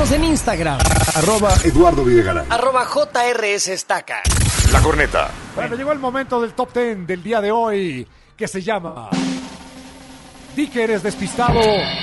Síguenos en Instagram. @Eduardo Videgaray. @JRS Estaca. La Corneta. Bueno, llegó el momento del top 10 del día de hoy, que se llama Di que eres despistado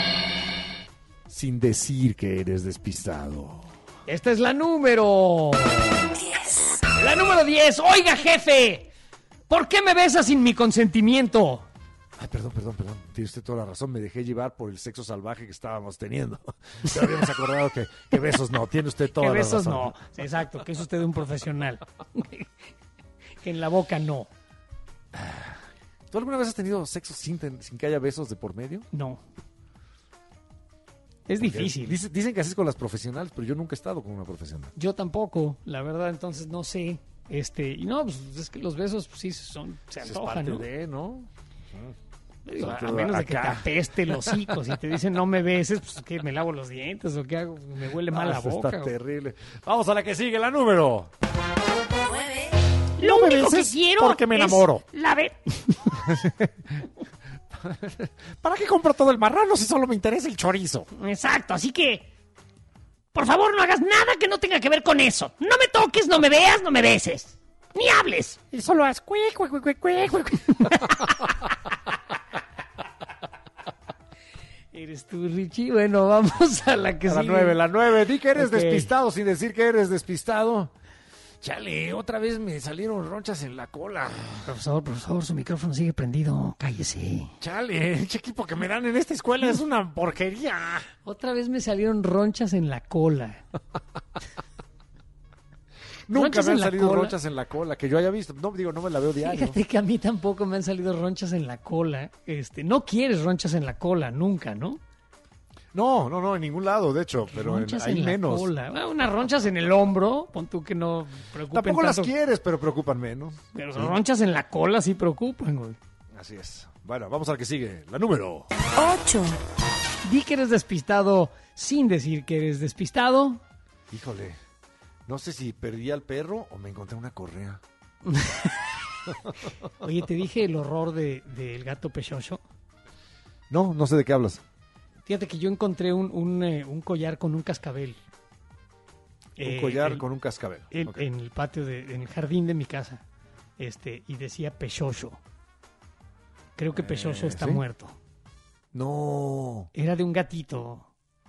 sin decir que eres despistado. Esta es la número 10. La número 10. Oiga, jefe, ¿por qué me besas sin mi consentimiento? Ay, perdón. Tiene usted toda la razón. Me dejé llevar por el sexo salvaje que estábamos teniendo. Pero habíamos acordado que besos no. Tiene usted toda la razón. Que besos no. Sí, exacto, que es usted un profesional. Que en la boca no. ¿Tú alguna vez has tenido sexo sin que haya besos de por medio? No. Es difícil. Dicen que así es con las profesionales, pero yo nunca he estado con una profesional. Yo tampoco, la verdad, entonces no sé. Y no, pues es que los besos pues, sí se antojan, es parte ¿no? de, ¿no? Digo, a menos de que te apeste el hocico. Si te dicen no me beses, pues ¿qué? ¿Me lavo los dientes o qué hago? Me huele mal la boca. Está terrible. Vamos a la que sigue, la número 9. Lo No me único que beses quiero porque me enamoro. ¿Para qué compro todo el marrano si solo me interesa el chorizo? Exacto, así que por favor no hagas nada que no tenga que ver con eso. No me toques, no me veas, no me beses. Ni hables. Y solo haz cuic. Eres tú, Richie. Bueno, vamos a la que sigue. La 9. Di que eres Ok. despistado sin decir que eres despistado. Chale, otra vez me salieron ronchas en la cola. Profesor, su micrófono sigue prendido. Cállese. Chale, el equipo que me dan en esta escuela es una porquería. Otra vez me salieron ronchas en la cola. Nunca ¿Ronchas me han en la salido cola? ronchas en la cola, que yo haya visto. No, no me la veo diario. Fíjate que a mí tampoco me han salido ronchas en la cola. No quieres ronchas en la cola, nunca, ¿no? No, en ningún lado, de hecho, pero Ronchas ahí en la menos. cola. Bueno, unas ronchas en el hombro, pon tú que no preocupen Tampoco las tanto. quieres, pero preocupan menos. Pero ronchas en la cola sí preocupan, güey. Así es. Bueno, vamos a la que sigue. La número 8. Di que eres despistado sin decir que eres despistado. Híjole, no sé si perdí al perro o me encontré una correa. Oye, te dije el horror del gato pechocho. No sé de qué hablas. Fíjate que yo encontré un collar con un cascabel. Un collar con un cascabel. Ok. En el patio, en el jardín de mi casa. Y decía pechocho. Creo que pechocho está ¿sí? muerto. No. Era de un gatito.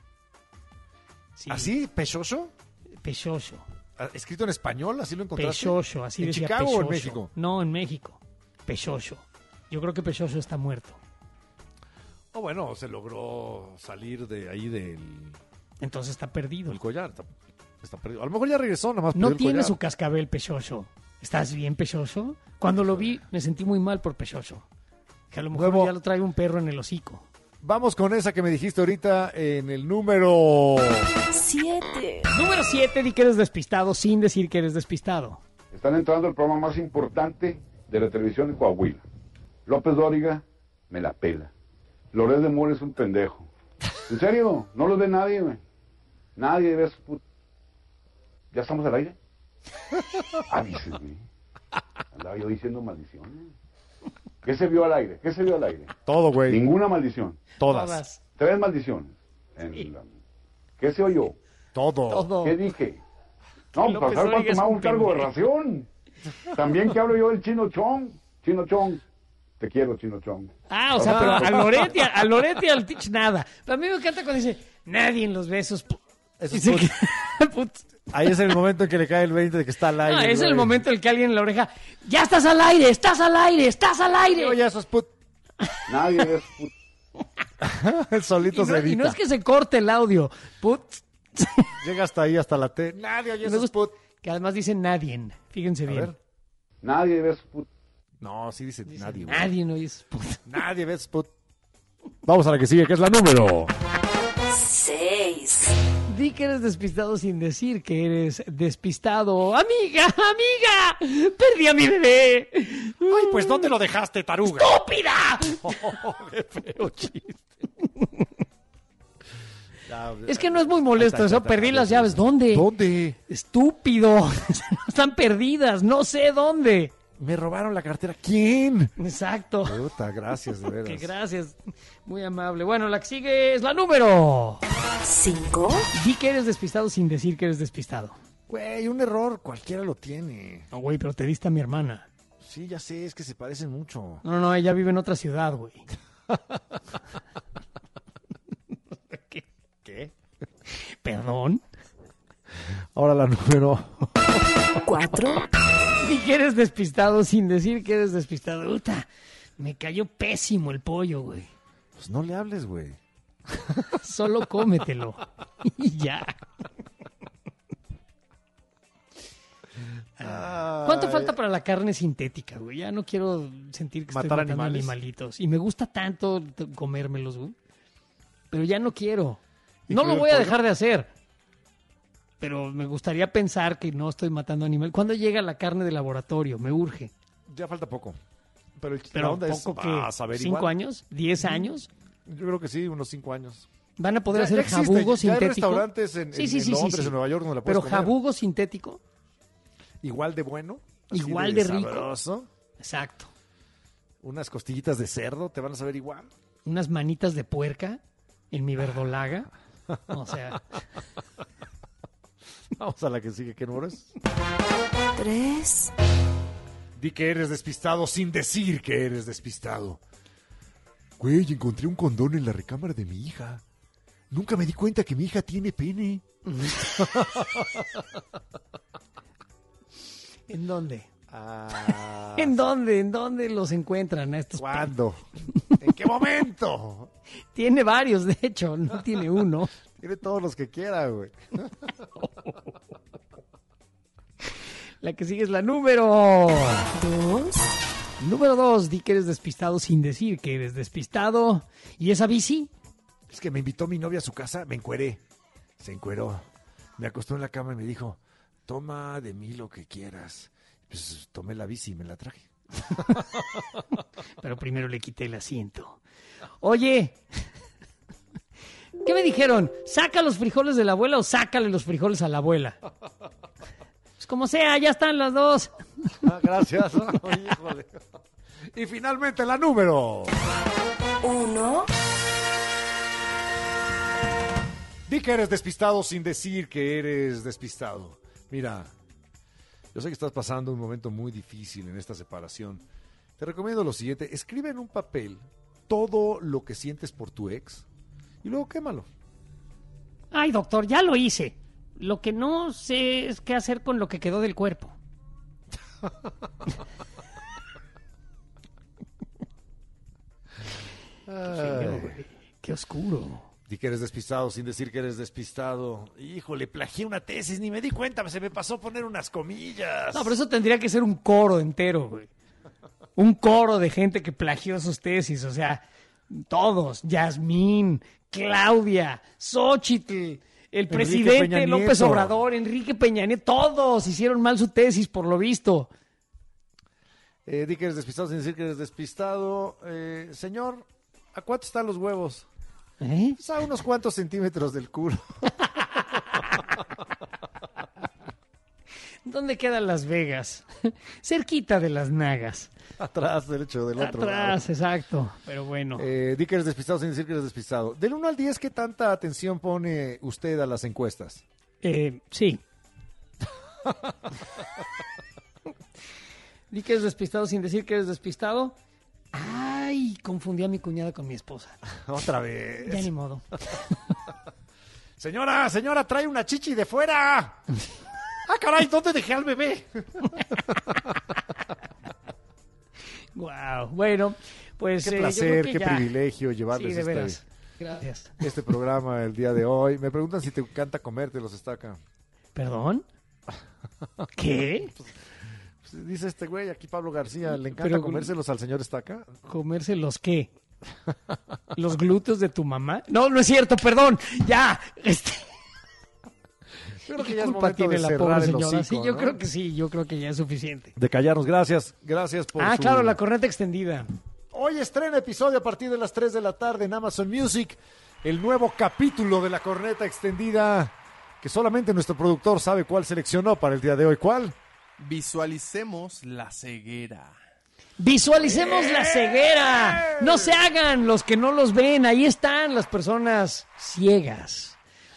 Sí, ¿Así? ¿Pechocho? pechocho. ¿Escrito en español? ¿Así lo encontraste? Pechocho, así ¿En decía Chicago pechocho. o en México? No, en México. Pechocho. Yo creo que pechocho está muerto. Oh, bueno, se logró salir de ahí del Entonces está perdido. collar. Está perdido. A lo mejor ya regresó, nada más No perdió el tiene collar. su cascabel pechocho. ¿Estás bien, pechocho? Cuando lo vi, me sentí muy mal por pechocho. Que a lo mejor Nuevo. ya lo trae un perro en el hocico. Vamos con esa que me dijiste ahorita en el número 7. Número 7, di que eres despistado sin decir que eres despistado. Están entrando al programa más importante de la televisión de Coahuila. López Dóriga me la pela. Loret de Moura es un pendejo. ¿En serio? No lo ve nadie, güey. Nadie ve su puta. ¿Ya estamos al aire? Avísenme. Andaba yo diciendo maldiciones. ¿Qué se vio al aire? ¿Qué se vio al aire? todo, güey. Ninguna maldición. Todas. 3 maldiciones. ¿Qué se oyó? Todo. ¿Qué dije? No, Que López pasar para Dóriga es tomar un un cargo de pendejo. ración. También que hablo yo del Chino Chong. Chino Chong. Te quiero, Chino Chong. Ah, o sea, pero a Loret y al Tich nada. Pero a mí me encanta cuando dice, nadie en los besos. Eso Dice es que- Ahí es el momento en que le cae el 20 de que está al aire. Ah, es el güey. momento en el que alguien en la oreja, ya estás al aire, estás al aire, estás al aire. Oye, eso es Nadie ve su puta. El solito Y se no, edita. y no es que se corte el audio. Put. Llega hasta ahí, hasta la T. Nadie oye Me esos gusta put. que además dice nadie. Fíjense A bien. ver. Nadie ve su puta. No, sí dice nadie, güey. Nadie no oye esos put. Nadie ve esos put. Vamos a la que sigue, que es la número 6. Di que eres despistado sin decir que eres despistado. Amiga, perdí a mi bebé. Ay, pues ¿dónde lo dejaste, taruga? ¡Estúpida! ¡Qué feo chiste! Es que no es muy molesto eso. Perdí las llaves. ¿Dónde? ¿Dónde? Estúpido. Están perdidas. No sé dónde. Me robaron la cartera. ¿Quién? Exacto. Puta, gracias, de Que veras. gracias. Muy amable. Bueno, la que sigue es la número 5. Di que eres despistado sin decir que eres despistado. Güey, un error, cualquiera lo tiene. No, güey, pero te diste a mi hermana. Sí, ya sé, es que se parecen mucho. No, ella vive en otra ciudad, güey. ¿Qué? ¿Perdón? Ahora la número... 4. Di que eres despistado sin decir que eres despistado. Puta, me cayó pésimo el pollo, güey. Pues no le hables, güey. Solo cómetelo. Y ya. ¿Cuánto falta para la carne sintética, güey? Ya no quiero sentir que estoy ¿Matar matando animales? animalitos. Y me gusta tanto comérmelos, güey. Pero ya no quiero. No lo ¿Incluido voy a el pollo? dejar de hacer. Pero me gustaría pensar que no estoy matando animales. ¿Cuándo llega la carne de laboratorio? Me urge. Ya falta poco. Pero, la Pero onda es, poco que vas a ver ¿5 igual. años? ¿10 años? Yo creo que sí, unos 5 años. ¿Van a poder Ya hacer existe, jabugo ya hay sintético? restaurantes en Londres, en Nueva York, donde la puedes Pero comer. jabugo sintético, Igual de bueno. así igual de rico. sabroso. Exacto. Unas costillitas de cerdo te van a saber igual. Unas manitas de puerca en mi verdolaga. O sea, Vamos a la que sigue, ¿qué número es? 3. Di que eres despistado sin decir que eres despistado. Güey, encontré un condón en la recámara de mi hija. Nunca me di cuenta que mi hija tiene pene. ¿en dónde? Ah, ¿En dónde? ¿En dónde los encuentran a estos? ¿cuándo? ¿En qué momento? Tiene varios, de hecho, no tiene uno. Tiene todos los que quiera, güey. La que sigue es la número 2. Número 2. Di que eres despistado sin decir que eres despistado. ¿Y esa bici? Es que me invitó mi novia a su casa, me encueré. Se encueró. Me acostó en la cama y me dijo, toma de mí lo que quieras. Pues tomé la bici y me la traje. Pero primero le quité el asiento. Oye, ¿qué me dijeron? ¿Saca los frijoles de la abuela o sácale los frijoles a la abuela? Pues como sea, ya están las dos. Gracias. Ay, híjole. Y finalmente la número. 1. Di que eres despistado sin decir que eres despistado. Mira, yo sé que estás pasando un momento muy difícil en esta separación. Te recomiendo lo siguiente. Escribe en un papel todo lo que sientes por tu ex y luego quémalo. Ay, doctor, ya lo hice. Lo que no sé es qué hacer con lo que quedó del cuerpo. Feo, güey. Qué oscuro. Di que eres despistado sin decir que eres despistado. Híjole, plagié una tesis, ni me di cuenta, se me pasó poner unas comillas. No, pero eso tendría que ser un coro entero, güey. Un coro de gente que plagió sus tesis, o sea, todos. Yasmín, Claudia, Xóchitl, el presidente Peña López Nieto. Obrador, Enrique Peña Nieto, todos hicieron mal su tesis, por lo visto. Di que eres despistado sin decir que eres despistado. Señor, ¿a cuánto están los huevos? ¿Eh? Pues a unos cuantos centímetros del culo. ¿Dónde quedan Las Vegas? Cerquita de las nagas. Atrás, derecho, del otro lado. Atrás, exacto. Pero bueno. Di que eres despistado sin decir que eres despistado. Del 1 al 10, ¿qué tanta atención pone usted a las encuestas? Sí. Di que eres despistado sin decir que eres despistado. Ay, confundí a mi cuñada con mi esposa. Otra vez. Ya ni modo. Señora, trae una chichi de fuera. Ah, caray, ¿dónde dejé al bebé? Wow. Bueno, pues Qué yo placer, creo que qué ya. privilegio Sí, llevarles de veras. Gracias. este programa el día de hoy. Me preguntan si te encanta comerte los estaca. ¿Perdón? ¿Qué? Pues dice este güey, aquí Pablo García, ¿le encanta Pero- comérselos al señor estaca? ¿Comerse los qué? ¿Los glúteos de tu mamá? No, no es cierto, perdón. Ya. Yo creo ¿Qué que ya es culpa momento tiene de la cerrar pobre el señora? hocico, Sí, yo ¿no? creo que sí, yo creo que ya es suficiente. De callarnos, gracias por su... Claro, la corneta extendida. Hoy estrena episodio a partir de las 3 de la tarde en Amazon Music, el nuevo capítulo de la corneta extendida, que solamente nuestro productor sabe cuál seleccionó para el día de hoy. ¿Cuál? Visualicemos la ceguera. Visualicemos la ceguera. No se hagan los que no los ven. Ahí están las personas ciegas.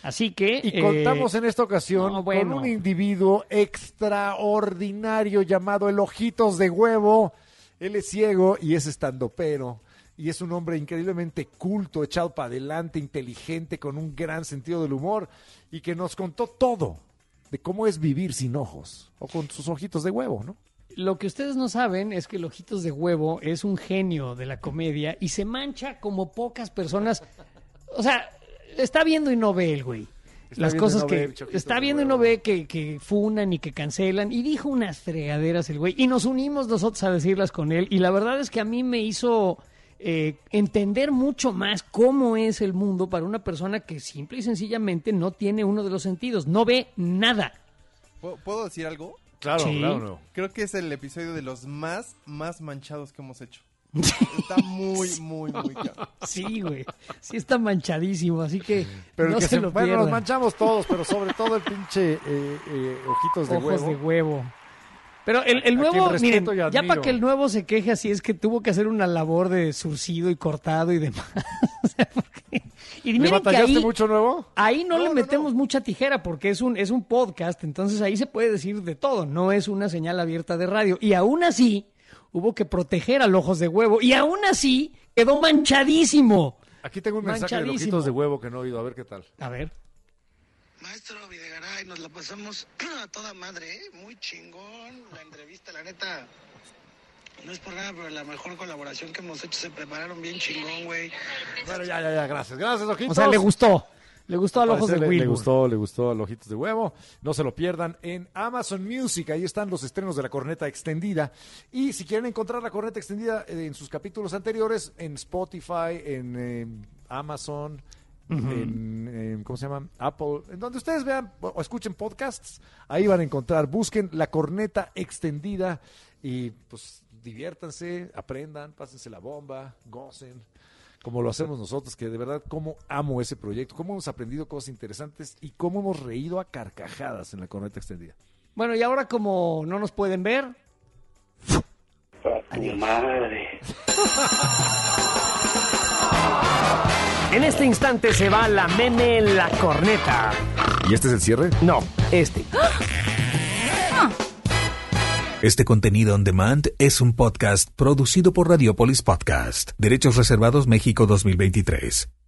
Así que... Y contamos en esta ocasión no, bueno. con un individuo extraordinario llamado el Ojitos de Huevo. Él es ciego y es estandopero. Y es un hombre increíblemente culto, echado para adelante, inteligente, con un gran sentido del humor. Y que nos contó todo de cómo es vivir sin ojos. O con sus ojitos de huevo, ¿no? Lo que ustedes no saben es que el Ojitos de Huevo es un genio de la comedia y se mancha como pocas personas. O sea, está viendo y no ve el güey. Las cosas que está viendo y no ve que funan y que cancelan. Y dijo unas fregaderas el güey. Y nos unimos nosotros a decirlas con él. Y la verdad es que a mí me hizo entender mucho más cómo es el mundo para una persona que simple y sencillamente no tiene uno de los sentidos. No ve nada. ¿Puedo decir algo? Claro, Sí. claro. Creo que es el episodio de los más manchados que hemos hecho. Está muy claro. Sí, güey. Sí está manchadísimo. Así que Pero no el que se lo bueno, pierdan. nos manchamos todos, pero sobre todo el pinche Ojitos de Ojos Huevo. de huevo. Pero el A quien nuevo, respeto miren, y ya admiro. para que el nuevo se queje así es que tuvo que hacer una labor de surcido y cortado y demás. O sea, y ¿Le miren que batallaste ahí, mucho, Nuevo? ahí no le metemos mucha tijera porque es un podcast, entonces ahí se puede decir de todo, no es una señal abierta de radio. Y aún así hubo que proteger al Ojos de Huevo y aún así quedó manchadísimo. Aquí tengo un mensaje de Manchadísimo. Ojitos de Huevo que no he oído, a ver qué tal. A ver. Maestro Videgaray, nos la pasamos a toda madre, ¿eh? Muy chingón la entrevista, la neta. No es por nada, pero la mejor colaboración que hemos hecho, se prepararon bien chingón, güey. Bueno, ya, gracias. Gracias, Ojitos. O sea, le gustó al Ojos de Parece Huevo. le gustó al Ojitos de Huevo. No se lo pierdan en Amazon Music. Ahí están los estrenos de La Corneta Extendida. Y si quieren encontrar La Corneta Extendida en sus capítulos anteriores, en Spotify, en Amazon, en ¿cómo se llama? Apple, en donde ustedes vean o escuchen podcasts, ahí van a encontrar. Busquen La Corneta Extendida y pues diviértanse, aprendan, pásense la bomba, gocen. Como lo hacemos nosotros, que de verdad cómo amo ese proyecto, cómo hemos aprendido cosas interesantes y cómo hemos reído a carcajadas en La Corneta Extendida. Bueno, y ahora como no nos pueden ver, en este instante se va la meme La Corneta. ¿Y este es el cierre? No, este. Este contenido on demand es un podcast producido por Radiopolis Podcast. Derechos reservados México 2023.